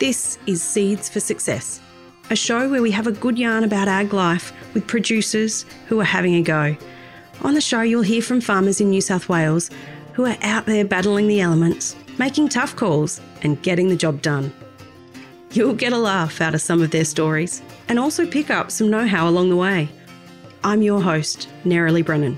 This is Seeds for Success, a show where we have a good yarn about ag life with producers who are having a go. On the show, you'll hear from farmers in New South Wales who are out there battling the elements, making tough calls and getting the job done. You'll get a laugh out of some of their stories and also pick up some know-how along the way. I'm your host, Nerily Brennan.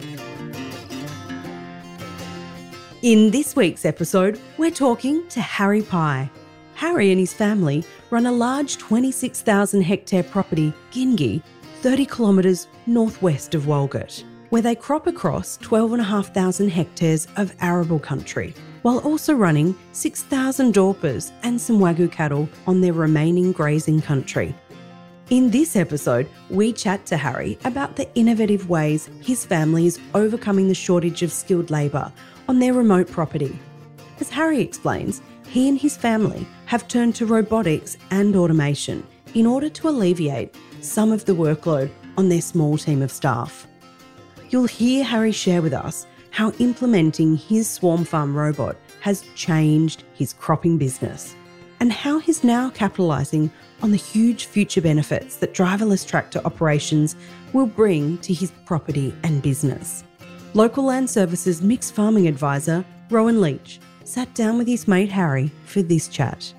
In this week's episode, we're talking to Harry Pye. Harry and his family run a large 26,000 hectare property, Gingee, 30 kilometres northwest of Walgett, where they crop across 12,500 hectares of arable country, while also running 6,000 Dorpers and some Wagyu cattle on their remaining grazing country. In this episode, we chat to Harry about the innovative ways his family is overcoming the shortage of skilled labour on their remote property. As Harry explains, he and his family have turned to robotics and automation in order to alleviate some of the workload on their small team of staff. You'll hear Harry share with us how implementing his Swarm Farm robot has changed his cropping business and how he's now capitalising on the huge future benefits that driverless tractor operations will bring to his property and business. Local Land Services Mixed Farming Advisor, Rowan Leach, sat down with his mate Harry for this chat.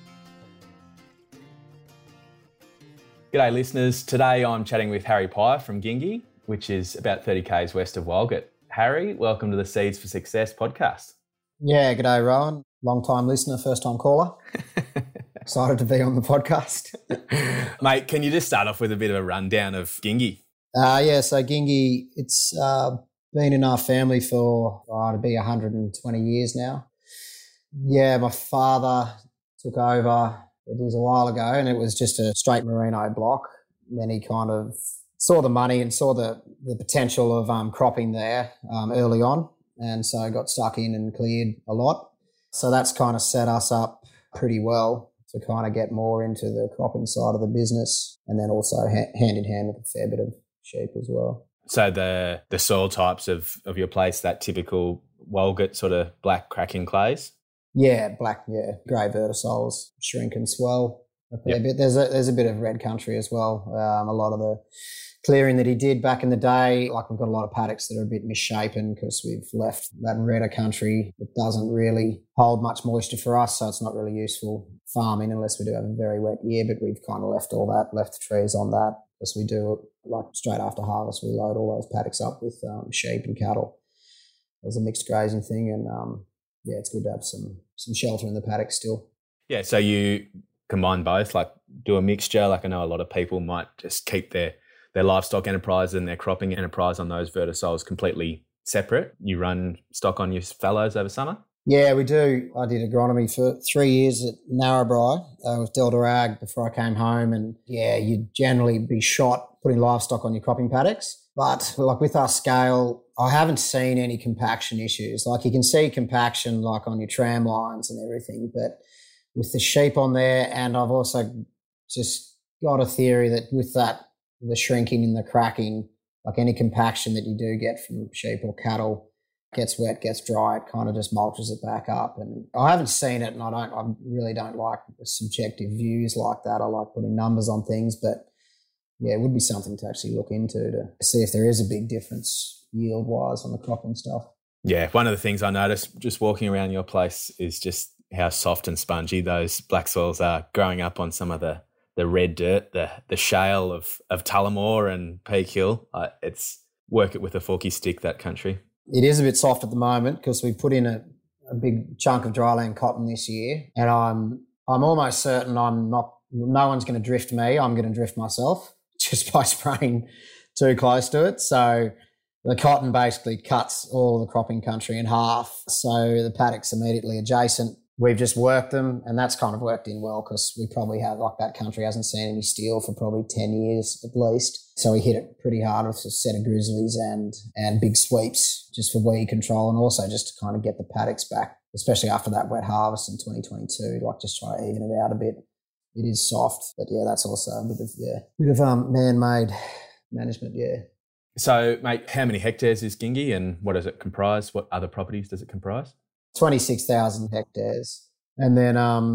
G'day listeners, today I'm chatting with Harry Pye from Gingee, which is about 30 k's west of Walgett. Harry, welcome to the Seeds for Success podcast. Yeah, g'day Rowan, long time listener, first time caller. Excited to be on the podcast. Mate, can you just start off with a bit of a rundown of Gingee? So Gingee, it's been in our family for, to be 120 years now. Yeah, my father took over, it was a while ago, and it was just a straight merino block. Then he kind of saw the money and saw the potential of cropping there early on, and so got stuck in and cleared a lot. So that's kind of set us up pretty well to kind of get more into the cropping side of the business, and then also hand in hand with a fair bit of sheep as well. So the soil types of your place, that typical Walgett sort of black cracking clays? Yeah, black, grey vertisols, shrink and swell a fair bit. There's a bit of red country as well. A lot of the clearing that he did back in the day, like we've got a lot of paddocks that are a bit misshapen because we've left that redder country that doesn't really hold much moisture for us, so it's not really useful farming unless we do have a very wet year, but we've kind of left the trees on that because we do it like straight after harvest. We load all those paddocks up with sheep and cattle as a mixed grazing thing, and it's good to have some shelter in the paddock still. Yeah, so you combine both, like do a mixture. Like I know a lot of people might just keep their livestock enterprise and their cropping enterprise on those vertisols completely separate. You run stock on your fallows over summer? Yeah, we do. I did agronomy for 3 years at Narrabri with Delta Ag before I came home, and you'd generally be shot putting livestock on your cropping paddocks. But like with our scale, I haven't seen any compaction issues. Like you can see compaction like on your tram lines and everything, but with the sheep on there, and I've also just got a theory that with that, the shrinking and the cracking, like any compaction that you do get from sheep or cattle gets wet, gets dry, it kind of just mulches it back up. And I haven't seen it, and I really don't like subjective views like that. I like putting numbers on things, but yeah, it would be something to actually look into to see if there is a big difference yield-wise on the cropping stuff. Yeah, one of the things I noticed just walking around your place is just how soft and spongy those black soils are growing up on some of the red dirt, the shale of Tullamore and Peak Hill. It's work it with a forky stick, that country. It is a bit soft at the moment because we put in a big chunk of dryland cotton this year, and I'm almost certain no one's going to drift me. I'm going to drift myself just by spraying too close to it. So the cotton basically cuts all the cropping country in half. So the paddocks immediately adjacent, we've just worked them, and that's kind of worked in well because we probably have, like, that country hasn't seen any steel for probably 10 years at least. So we hit it pretty hard with a set of grizzlies and big sweeps just for weed control, and also just to kind of get the paddocks back, especially after that wet harvest in 2022, like just try to even it out a bit. It is soft, but that's also a bit of man-made management, So, mate, how many hectares is Gingee and what does it comprise? What other properties does it comprise? 26,000 hectares. And then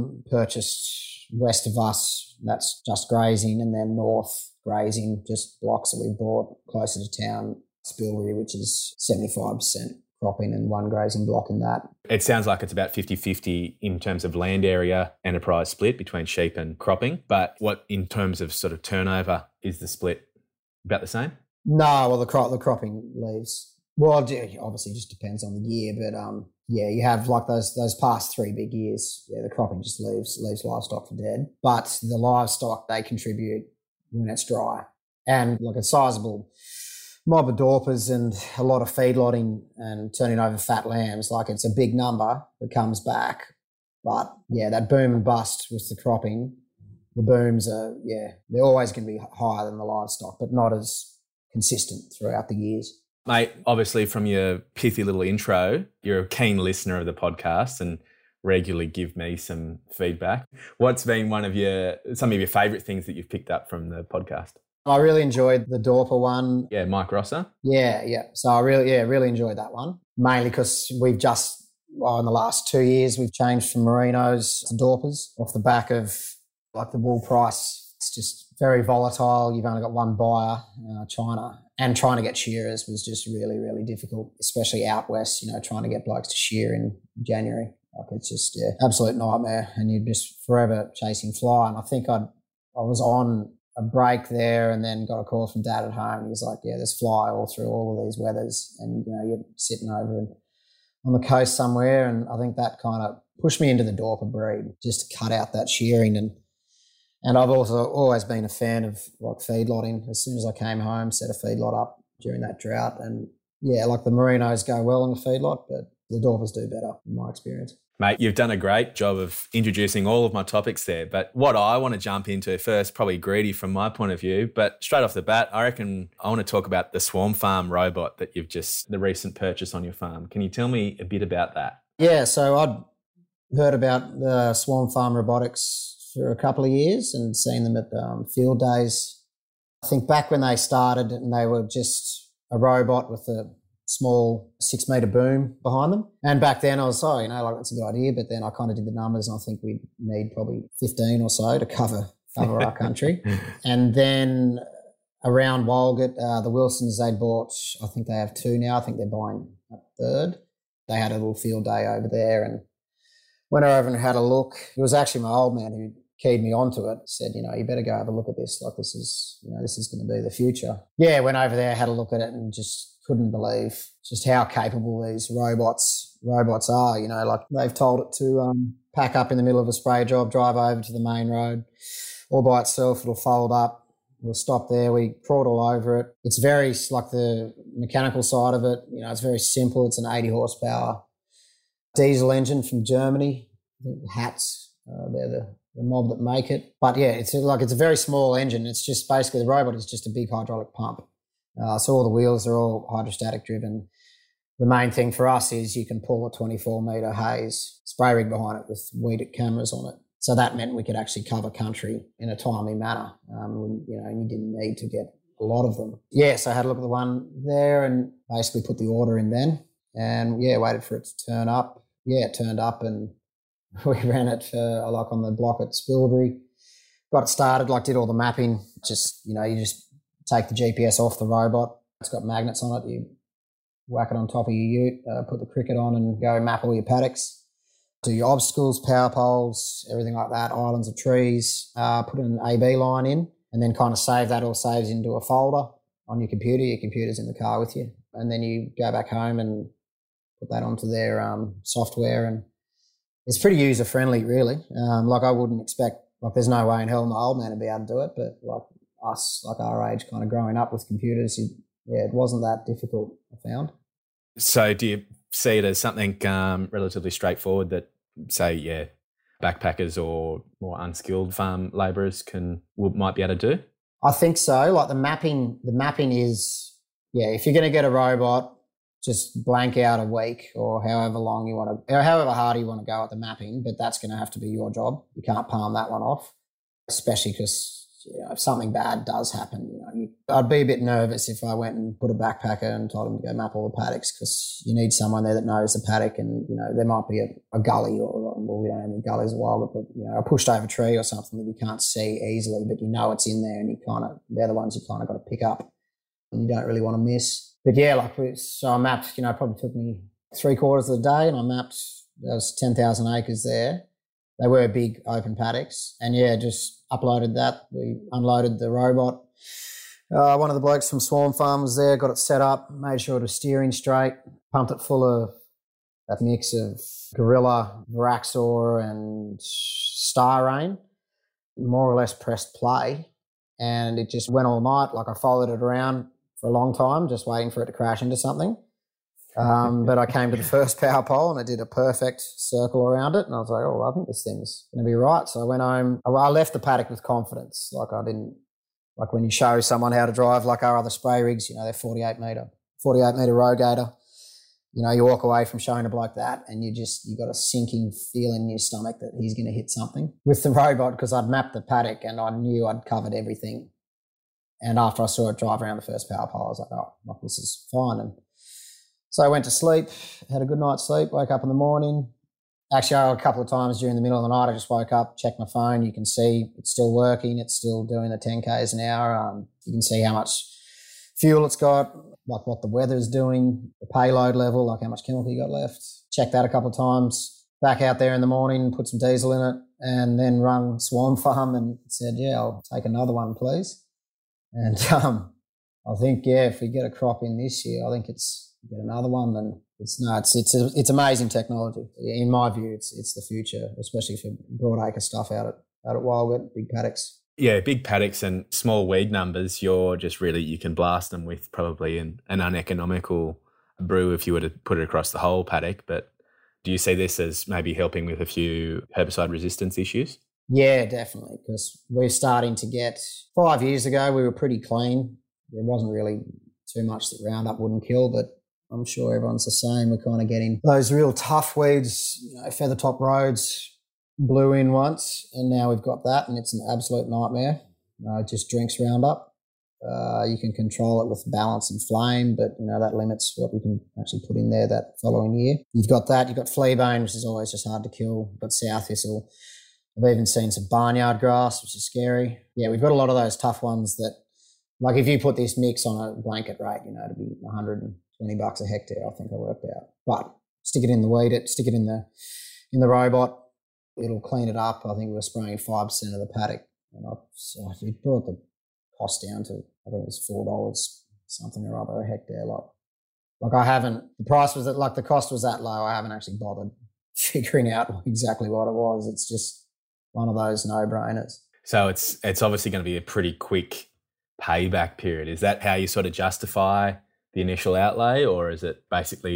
purchased west of us, that's just grazing, and then north grazing, just blocks that we bought closer to town, Spilbury, which is 75% cropping and one grazing block in that. It sounds like it's about 50-50 in terms of land area enterprise split between sheep and cropping. But what in terms of sort of turnover is the split about the same? No, well, the cropping leaves. Well, obviously it just depends on the year, but yeah, you have like those past 3 big years, yeah, the cropping just leaves livestock for dead. But the livestock, they contribute when it's dry. And like a sizable mob of Dorpers and a lot of feedlotting and turning over fat lambs, like it's a big number that comes back. But yeah, that boom and bust with the cropping, the booms are, yeah, they're always going to be higher than the livestock, but not as consistent throughout the years. Mate, obviously from your pithy little intro, you're a keen listener of the podcast and regularly give me some feedback. What's been some of your favourite things that you've picked up from the podcast? I really enjoyed the Dorper one. Yeah, Mike Rosser. Yeah. So I really enjoyed that one, mainly because we've just, in the last 2 years, we've changed from Merinos to Dorpers off the back of like the wool price. It's just very volatile. You've only got one buyer, China, and trying to get shearers was just really, really difficult, especially out west, trying to get blokes to shear in January. Like it's just absolute nightmare, and you're just forever chasing fly. And I think I was on a break there and then got a call from Dad at home. He was like, yeah, there's fly all through all of these weathers, and you're sitting over on the coast somewhere. And I think that kind of pushed me into the Dorper breed, just to cut out that shearing. And I've also always been a fan of like feedlotting. As soon as I came home, set a feedlot up during that drought. And yeah, like the Merinos go well in the feedlot, but the Dorpers do better in my experience. Mate, you've done a great job of introducing all of my topics there. But what I want to jump into first, probably greedy from my point of view, but straight off the bat, I reckon I want to talk about the Swarm Farm robot that the recent purchase on your farm. Can you tell me a bit about that? Yeah, so I'd heard about the Swarm Farm robotics for a couple of years and seen them at field days. I think back when they started and they were just a robot with a small 6 metre boom behind them. And back then I was, that's a good idea. But then I kind of did the numbers and I think we'd need probably 15 or so to cover our country. And then around Walgett, the Wilsons, they'd bought, I think they have 2 now. I think they're buying a 3rd. They had a little field day over there and went over and had a look. It was actually my old man who keyed me onto it, said, you better go have a look at this. Like this is going to be the future. Yeah, went over there, had a look at it and just couldn't believe just how capable these robots are. Like they've told it to pack up in the middle of a spray job, drive over to the main road all by itself. It'll fold up. We'll stop there. We crawled all over it. It's very, like the mechanical side of it, it's very simple. It's an 80 horsepower diesel engine from Germany. Hats, they're the mob that make it. But yeah, it's a very small engine. It's just basically the robot is just a big hydraulic pump. So all the wheels are all hydrostatic driven. The main thing for us is you can pull a 24 metre haze spray rig behind it with weed cameras on it. So that meant we could actually cover country in a timely manner. And you didn't need to get a lot of them. Yeah, so I had a look at the one there and basically put the order in then. And yeah, waited for it to turn up. Yeah, it turned up and we ran it for on the block at Spilbury. Got it started, did all the mapping. Just, you just take the GPS off the robot. It's got magnets on it. You whack it on top of your ute, put the cricket on and go map all your paddocks. Do your obstacles, power poles, everything like that, islands of trees. Put an AB line in and then kind of save that, or saves into a folder on your computer. Your computer's in the car with you. And then you go back home and put that onto their software. And it's pretty user-friendly, really. I wouldn't expect, there's no way in hell my old man would be able to do it, but us, our age, kind of growing up with computers, it wasn't that difficult, I found. So do you see it as something relatively straightforward that, say, backpackers or more unskilled farm labourers might be able to do? I think so. The mapping is, if you're going to get a robot, just blank out a week or however long you want to, or however hard you want to go at the mapping, but that's going to have to be your job. You can't palm that one off, especially because if something bad does happen, I'd be a bit nervous if I went and put a backpacker and told him to go map all the paddocks, because you need someone there that knows the paddock, and there might be a gully or well, we don't have any gullies or wild, but a pushed over tree or something that you can't see easily, but it's in there, and they're the ones you kind of got to pick up, and you don't really want to miss. But yeah, so I mapped. Probably took me 3/4 of the day, and I mapped. There was 10,000 acres there. They were big open paddocks, and just uploaded that. We unloaded the robot. One of the blokes from Swarm Farm was there, got it set up, made sure it was steering straight, pumped it full of that mix of Gorilla, Veraxor and Star Rain, more or less pressed play, and it just went all night. I followed it around for a long time, just waiting for it to crash into something. But I came to the first power pole and I did a perfect circle around it, and I was like, oh, I think this thing's going to be right. So I went home. I left the paddock with confidence. I didn't, when you show someone how to drive, our other spray rigs, they're 48 metre Rogator. You walk away from showing a bloke that and you got a sinking feeling in your stomach that he's going to hit something. With the robot, because I'd mapped the paddock and I knew I'd covered everything. And after I saw it drive around the first power pole, I was like, oh, this is fine. And so I went to sleep, had a good night's sleep, woke up in the morning. Actually, a couple of times during the middle of the night, I just woke up, checked my phone. You can see it's still working. It's still doing the 10 Ks an hour. You can see how much fuel it's got, what the weather's doing, the payload level, how much chemical you got left. Check that a couple of times. Back out there in the morning, put some diesel in it, and then rung Swarm Farm and said, I'll take another one, please. And I think, if we get a crop in this year, I think get another one, then it's amazing technology. In my view, it's the future, especially for broadacre stuff out at Wildwood, big paddocks. Yeah, big paddocks and small weed numbers, you can blast them with probably an uneconomical brew if you were to put it across the whole paddock. But do you see this as maybe helping with a few herbicide resistance issues? Yeah, definitely, because we're starting to get, 5 years ago, we were pretty clean. There wasn't really too much that Roundup wouldn't kill, but I'm sure everyone's the same. We're kind of getting those real tough weeds, Feathertop Rhodes blew in once, and now we've got that, and it's an absolute nightmare. It just drinks Roundup. You can control it with balance and flame, but that limits what we can actually put in there that following year. You've got that. You've got fleabane, which is always just hard to kill. You've got sow thistle. I've even seen some barnyard grass, which is scary. Yeah, we've got a lot of those tough ones that, if you put this mix on a blanket rate, it'd be $120 a hectare, I think I worked out. But stick it in the weed, stick it in the robot, it'll clean it up. I think we were spraying 5% of the paddock, and it brought the cost down to, I think it was $4 something or other a hectare. The price was the cost was that low. I haven't actually bothered figuring out exactly what it was. It's just one of those no-brainers. So it's obviously going to be a pretty quick payback period. Is that how you sort of justify the initial outlay, or was it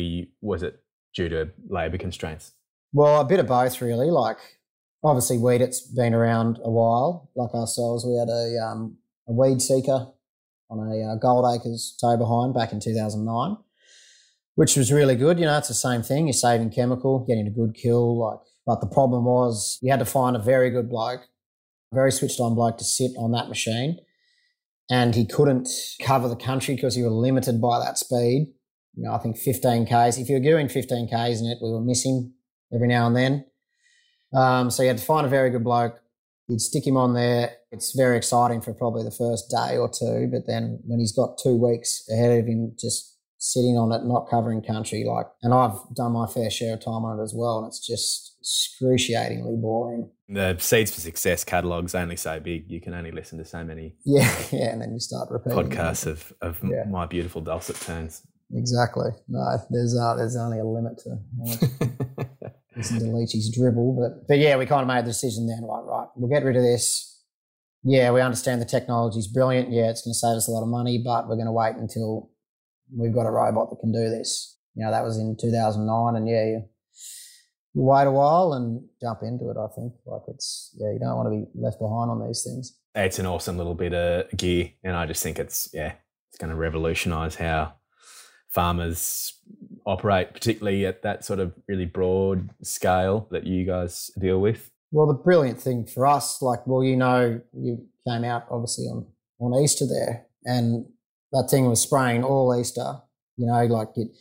due to labour constraints? Well, a bit of both, really. Obviously, Weed It's been around a while. Like ourselves, we had a weed seeker on a Gold Acres tow behind back in 2009, which was really good. It's the same thing. You're saving chemical, getting a good kill. But the problem was you had to find a very good bloke, a very switched on bloke to sit on that machine, and he couldn't cover the country because you were limited by that speed. I think 15 Ks. If you were doing 15 Ks in it, we were missing every now and then. So you had to find a very good bloke. You'd stick him on there. It's very exciting for probably the first day or two, but then when he's got 2 weeks ahead of him just sitting on it, not covering country, and I've done my fair share of time on it as well, and it's just excruciatingly boring. The Seeds for Success catalogue's only so big. You can only listen to so many and then you start repeating podcasts of my beautiful dulcet tones. Exactly. No, there's only a limit to how much listen to Leachy's dribble. But yeah, we kind of made the decision then, right, we'll get rid of this. Yeah, we understand the technology's brilliant. Yeah, it's going to save us a lot of money, but we're going to wait until we've got a robot that can do this. That was in 2009, and you wait a while and jump into it, I think. You don't want to be left behind on these things. It's an awesome little bit of gear, and I just think it's going to revolutionise how farmers operate, particularly at that sort of really broad scale that you guys deal with. Well, the brilliant thing for us, you came out obviously on Easter there, and that thing was spraying all Easter.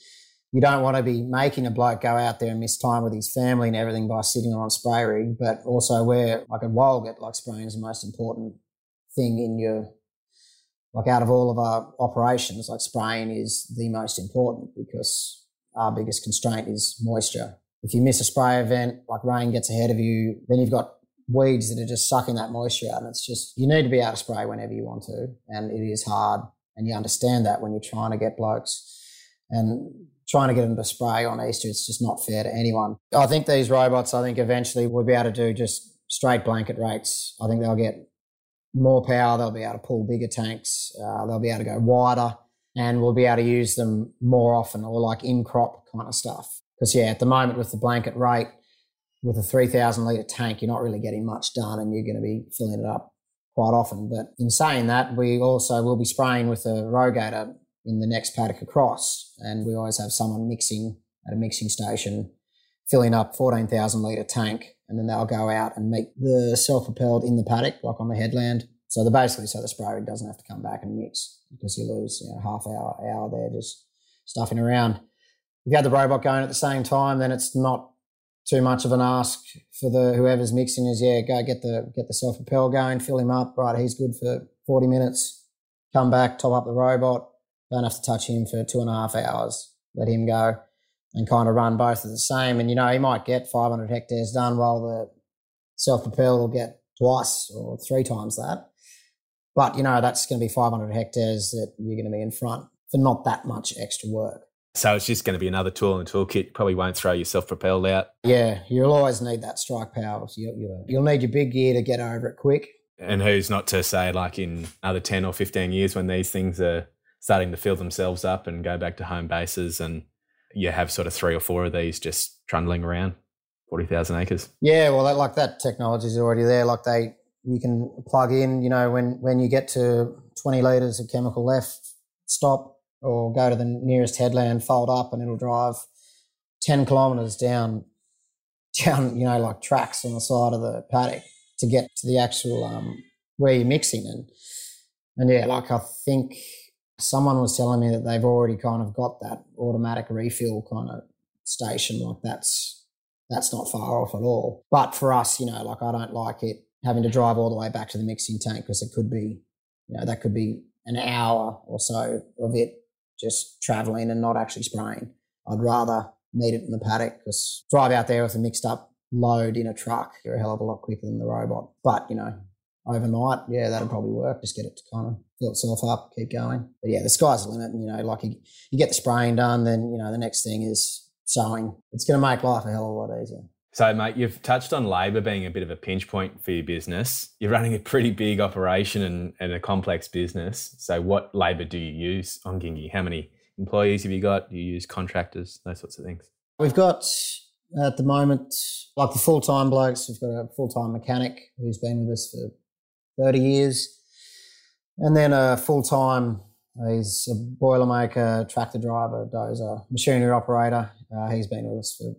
you don't want to be making a bloke go out there and miss time with his family and everything by sitting on a spray rig, but also where, like at Walgett, like spraying is the most important thing in your, like out of all of our operations, like spraying is the most important because our biggest constraint is moisture. If you miss a spray event, like rain gets ahead of you, then you've got weeds that are just sucking that moisture out, and it's just, you need to be able to spray whenever you want to, and it is hard, and you understand that when you're trying to get blokes and trying to get them to spray on Easter. It's just not fair to anyone. I think these robots, eventually we'll be able to do just straight blanket rates. I think they'll get more power, they'll be able to pull bigger tanks, they'll be able to go wider, and we'll be able to use them more often, or like in-crop kind of stuff. Because, at the moment with the blanket rate, with a 3,000 litre tank, you're not really getting much done and you're going to be filling it up quite often. But in saying that, we also will be spraying with a rogator in the next paddock across, and we always have someone mixing at a mixing station, filling up 14,000 litre tank, and then they'll go out and make the self-propelled in the paddock, like on the headland. So the spray rig doesn't have to come back and mix, because you lose half hour there just stuffing around. If you had the robot going at the same time, then it's not too much of an ask for whoever's mixing is, go get the self-propel going, fill him up, right, he's good for 40 minutes, come back, top up the robot, don't have to touch him for 2.5 hours, let him go and kind of run both of the same. And, he might get 500 hectares done while the self-propel will get twice or 3 times that. But, that's going to be 500 hectares that you're going to be in front for not that much extra work. So it's just going to be another tool in the toolkit. You probably won't throw your self-propelled out. Yeah, you'll always need that strike power. You'll need your big gear to get over it quick. And who's not to say, like in another 10 or 15 years when these things are starting to fill themselves up and go back to home bases, and you have sort of 3 or 4 of these just trundling around 40,000 acres. Yeah, well, that technology is already there. Like you can plug in, when you get to 20 litres of chemical left, stop, or go to the nearest headland, fold up, and it'll drive 10 kilometres down, like tracks on the side of the paddock to get to the actual where you're mixing. And I think someone was telling me that they've already kind of got that automatic refill kind of station. Like that's not far off at all. But for us, I don't like it having to drive all the way back to the mixing tank, because it could be, that could be an hour or so of it just travelling and not actually spraying. I'd rather need it in the paddock, because drive out there with a mixed up load in a truck, you're a hell of a lot quicker than the robot. But, overnight, that'll probably work. Just get it to kind of fill itself up, keep going. But the sky's the limit. And, you get the spraying done, then, the next thing is sowing. It's going to make life a hell of a lot easier. So, mate, you've touched on labour being a bit of a pinch point for your business. You're running a pretty big operation and a complex business. So what labour do you use on Gingy? How many employees have you got? Do you use contractors, those sorts of things? We've got, at the moment, like the full-time blokes, we've got a full-time mechanic who's been with us for 30 years. And then a full-time, he's a boilermaker, tractor driver, dozer, machinery operator. He's been with us for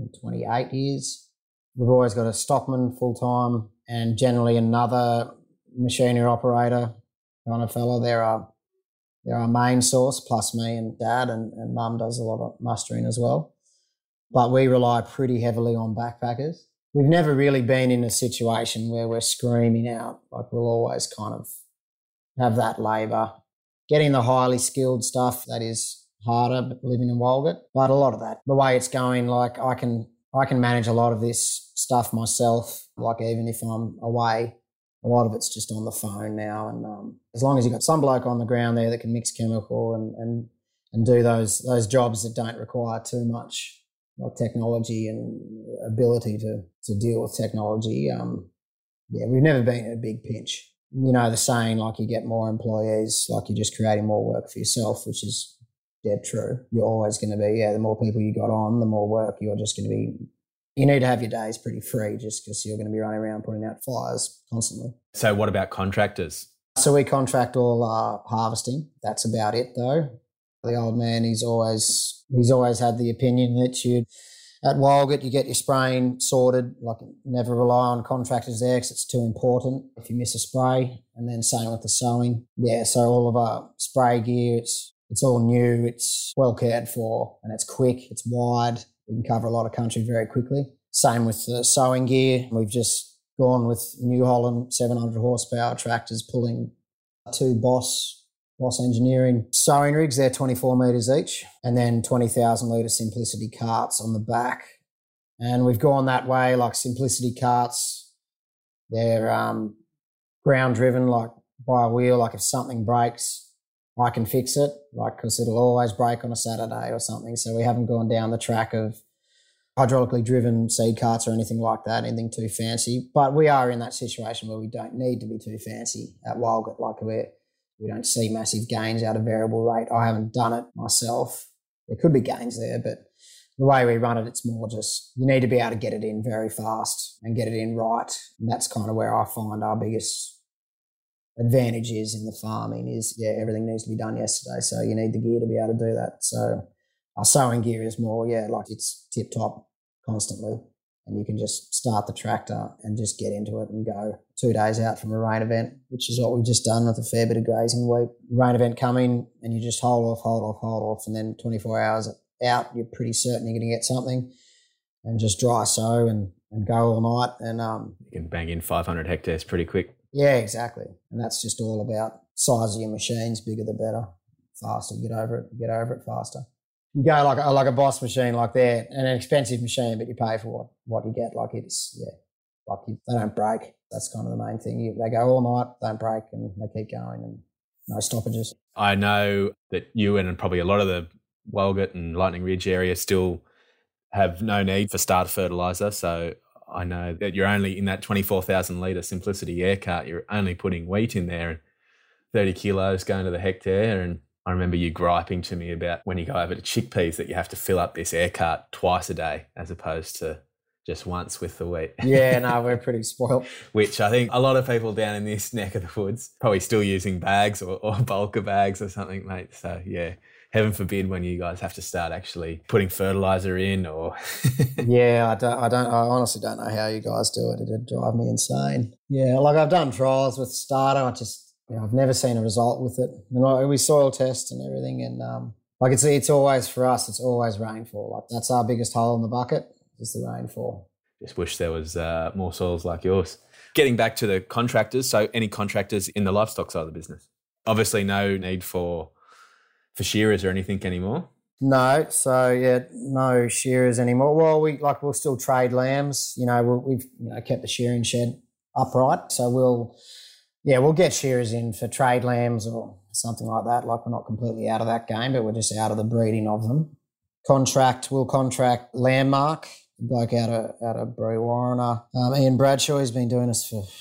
28 years. We've always got a stockman full-time, and generally another machinery operator kind of fella. They're our main source, plus me and Dad, and Mum does a lot of mustering as well. But we rely pretty heavily on backpackers. We've never really been in a situation where we're screaming out. Like, we'll always kind of have that labour. Getting the highly skilled stuff, that is harder living in Walgett, but a lot of that, the way it's going, like I can manage a lot of this stuff myself. Like, even if I'm away, a lot of it's just on the phone now. And as long as you've got some bloke on the ground there that can mix chemical and do those jobs that don't require too much like technology and ability to deal with technology, we've never been in a big pinch. The saying, like, you get more employees, like you're just creating more work for yourself, which is dead true. You're always going to be, the more people you got on, the more work you're just going to be. You need to have your days pretty free, just because you're going to be running around putting out fires constantly. So what about contractors? So we contract all our harvesting. That's about it, though. The old man, he's always had the opinion that at Walgett, you get your spraying sorted, like never rely on contractors there because it's too important if you miss a spray, and then same with the sowing. So all of our spray gear, it's It's all new, it's well cared for, and it's quick, it's wide. We can cover a lot of country very quickly. Same with the sowing gear. We've just gone with New Holland 700 horsepower tractors pulling 2 Boss Engineering sowing rigs. They're 24 metres each, and then 20,000 litre Simplicity carts on the back. And we've gone that way, like Simplicity carts. They're ground driven, like by a wheel. Like if something breaks, I can fix it, like because it'll always break on a Saturday or something. So we haven't gone down the track of hydraulically driven seed carts or anything like that, anything too fancy. But we are in that situation where we don't need to be too fancy at Walgett. Like we don't see massive gains out of variable rate. I haven't done it myself. There could be gains there, but the way we run it, it's more just you need to be able to get it in very fast and get it in right. And that's kind of where I find our biggest advantage is in the farming is, everything needs to be done yesterday. So you need the gear to be able to do that. So our sowing gear is more, like it's tip top constantly. And you can just start the tractor and just get into it and go 2 days out from a rain event, which is what we've just done with a fair bit of grazing week. Rain event coming and you just hold off. And then 24 hours out, you're pretty certain you're going to get something and just dry sow and go all night. And you can bang in 500 hectares pretty quick. Yeah, exactly. And that's just all about size of your machines, bigger the better, faster, get over it faster. You go like a Boss machine like that, and an expensive machine, but you pay for what you get. Like it's, they don't break. That's kind of the main thing. They go all night, don't break, and they keep going and no stoppages. I know that you and probably a lot of the Walgett and Lightning Ridge area still have no need for starter fertiliser. So I know that you're only in that 24,000 litre Simplicity air cart, you're only putting wheat in there and 30 kilos going to the hectare. And I remember you griping to me about when you go over to chickpeas that you have to fill up this air cart twice a day as opposed to just once with the wheat. Yeah, no, we're pretty spoiled. Which I think a lot of people down in this neck of the woods probably still using bags or bulker bags or something, mate. So, yeah, heaven forbid when you guys have to start actually putting fertiliser in or... Yeah, I honestly don't know how you guys do it. It'd drive me insane. Yeah, like I've done trials with starter. I've never seen a result with it. And we soil test and everything, and it's always for us. It's always rainfall. Like that's our biggest hole in the bucket is the rainfall. Just wish there was more soils like yours. Getting back to the contractors, so any contractors in the livestock side of the business? Obviously, no need for shearers or anything anymore. No, so no shearers anymore. Well, we'll still trade lambs. We've kept the shearing shed upright, so we'll get shearers in for trade lambs or something like that. Like we're not completely out of that game, but we're just out of the breeding of them. We'll contract Landmark, the bloke out of Brewarrina. Ian Bradshaw, he's been doing this for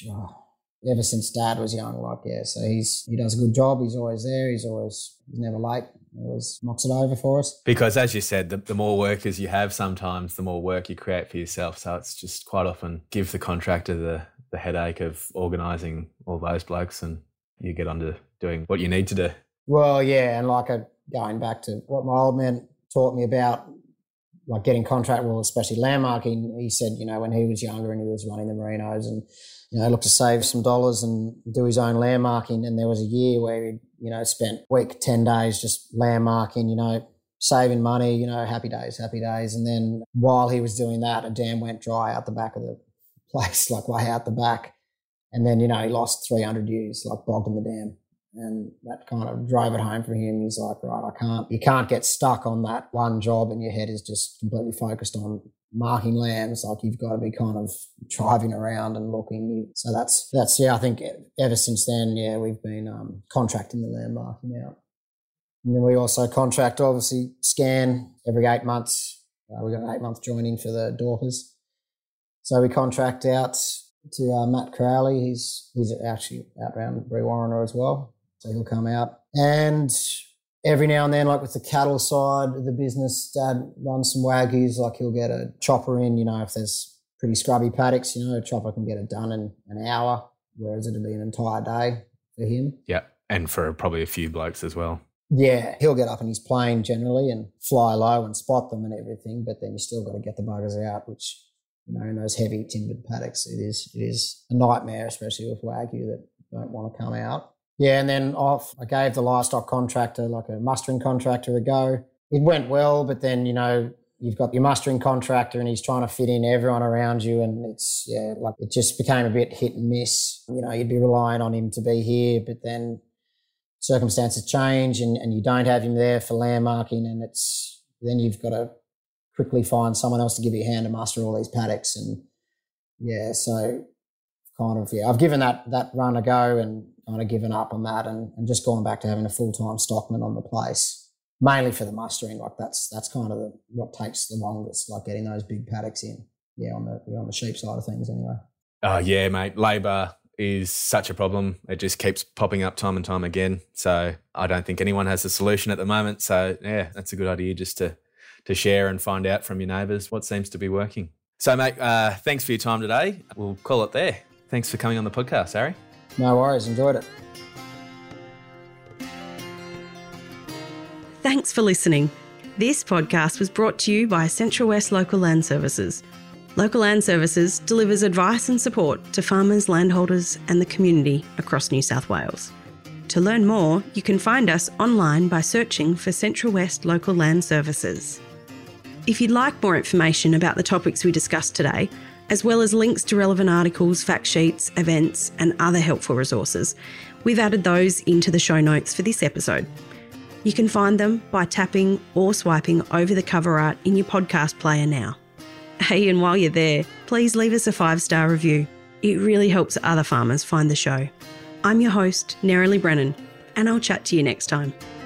ever since Dad was young. So he does a good job. He's always there. He's never late. He always knocks it over for us. Because as you said, the more workers you have, sometimes the more work you create for yourself. So it's just quite often give the contractor the headache of organising all those blokes and you get on to doing what you need to do. Well, yeah, and going back to what my old man taught me about, like getting contract, especially landmarking, he said, when he was younger and he was running the merinos and, looked to save some dollars and do his own landmarking, and there was a year where he, spent a week, 10 days just landmarking, saving money, happy days. And then while he was doing that, a dam went dry out the back of the place, like way out the back. And then, he lost 300 ewes, bogged in the dam. And that kind of drove it home for him. He's like, right, you can't get stuck on that one job and your head is just completely focused on marking lambs. Like you've got to be kind of driving around and looking. So that's I think ever since then, we've been contracting the land marking out. And then we also contract, obviously, scan every 8 months. We've got an 8-month join-in for the Dorpers. So we contract out to Matt Crowley. He's actually out around Brewarrina as well. So he'll come out. And every now and then, with the cattle side of the business, Dad runs some Wagyus. He'll get a chopper in, if there's pretty scrubby paddocks, a chopper can get it done in an hour, whereas it'll be an entire day for him. Yeah, and for probably a few blokes as well. Yeah, he'll get up in his plane generally and fly low and spot them and everything, but then you still got to get the buggers out, which, in those heavy timbered paddocks, it is a nightmare, especially with Wagyu that don't want to come out. Yeah, and then I gave the livestock contractor, like a mustering contractor, a go. It went well, but then, you've got your mustering contractor and he's trying to fit in everyone around you, and it just became a bit hit and miss. You'd be relying on him to be here, but then circumstances change and you don't have him there for landmarking, and then you've got to quickly find someone else to give you a hand to muster all these paddocks. And so I've given that run a go and kind of given up on that and just gone back to having a full-time stockman on the place, mainly for the mustering. Like that's kind of what takes the longest, like getting those big paddocks in. Yeah, on the sheep side of things anyway. Oh yeah, mate. Labour is such a problem. It just keeps popping up time and time again. So I don't think anyone has a solution at the moment. So yeah, that's a good idea just to share and find out from your neighbours what seems to be working. So mate, thanks for your time today. We'll call it there. Thanks for coming on the podcast, Harry. No worries. Enjoyed it. Thanks for listening. This podcast was brought to you by Central West Local Land Services. Local Land Services delivers advice and support to farmers, landholders and the community across New South Wales. To learn more, you can find us online by searching for Central West Local Land Services. If you'd like more information about the topics we discussed today, as well as links to relevant articles, fact sheets, events and other helpful resources, we've added those into the show notes for this episode. You can find them by tapping or swiping over the cover art in your podcast player now. Hey, and while you're there, please leave us a 5-star review. It really helps other farmers find the show. I'm your host, Nerily Brennan, and I'll chat to you next time.